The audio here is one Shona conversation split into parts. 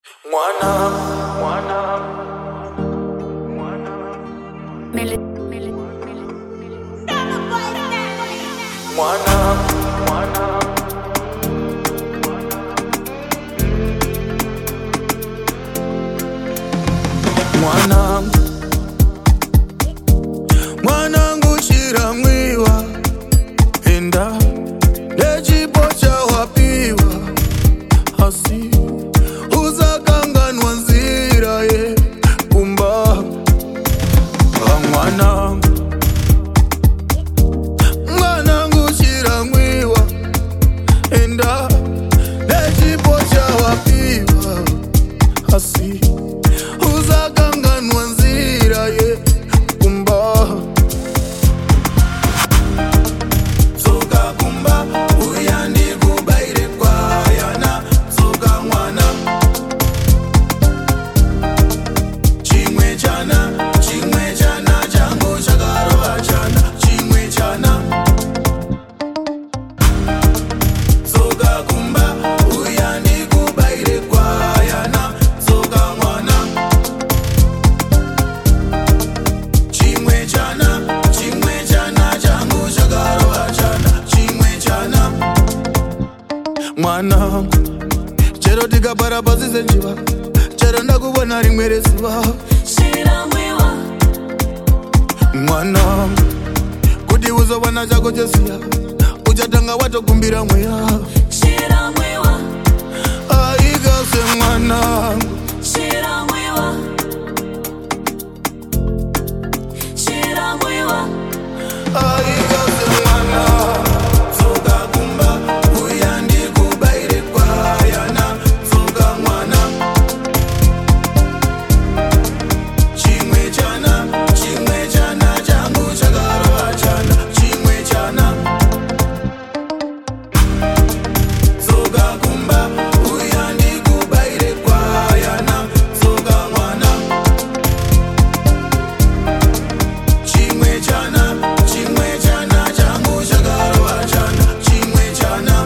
Mwanangu chiramwiwa enda nechipocha wapiwa hasi uzakanganwa nzira ye kumba mwanangu chiramwiwa enda nechipocha wapiwa hasi uzakanganwa nzira ye kumba Soka kumba uyandi kubaire kwa yana soka mwana Chimwe chana chango chakaroa chana Chimwe chana Soka kumba uyandi kubaire kwa yana soka mwana Chimwe chana chango chakaroa chana Chimwe chana Mwana chero tikabara pasi senjiva chero ndakubona rimwe rezuva Chiramwiwa Mwana kuti uzowana chako chesiya uchatanga watokumbira mweya Chiramwiwa aikase mwana Chiramwiwa Chiramwiwa aikase mwana soka kumba uyandi kubaire kwa yana soka mwana Chimwe chana chango chakaroa chana Chimwe chana soka kumba uyandi kubaire kwa yana soka mwana Chimwe chana chango chakaroa chana Chimwe chana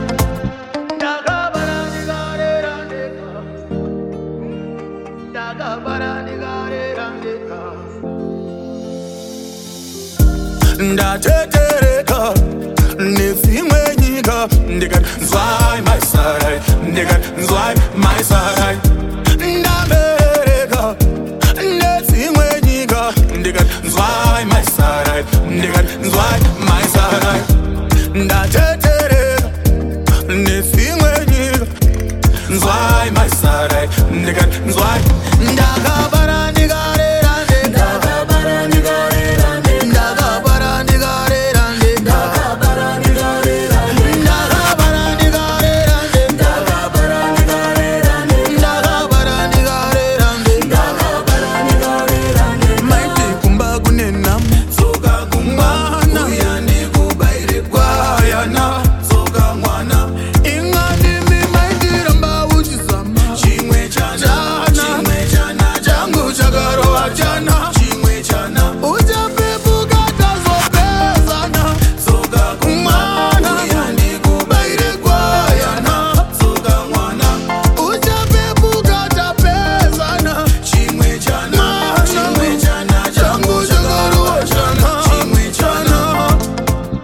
ndatetereka nesimwe nyika ndikat nzwai maisarai ndikat nzwai maisarai ndabereka nesimwe nyika ndikat nzwai maisarai ndikat nzwai maisarai ndatetereka nesimwe nyika nzwai maisarai ndikat nzwai ndakabara ndikarera ndakabara ndikarera ndakabara ndikarera ndakabara ndikarera ndakabara ndikarera ndakabara ndikarera ndakabara ndikarera ndakabara ndikarera maiti kumba kunena soka kumba uyandi kubaire kwa yana soka mwana ingandi mi maiti ramba uchizama Chimwe chana chango chakaroa chana Chimwe chana uchapepuka tazopezana soka kumwana uyandi kubaire kwa yana soka mwana uchapepuka tapezana Chimwe chana chango chakaroa chana Chimwe chana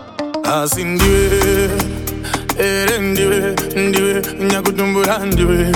asi ndiwe ere ndiwe nyakutumbura ndiwe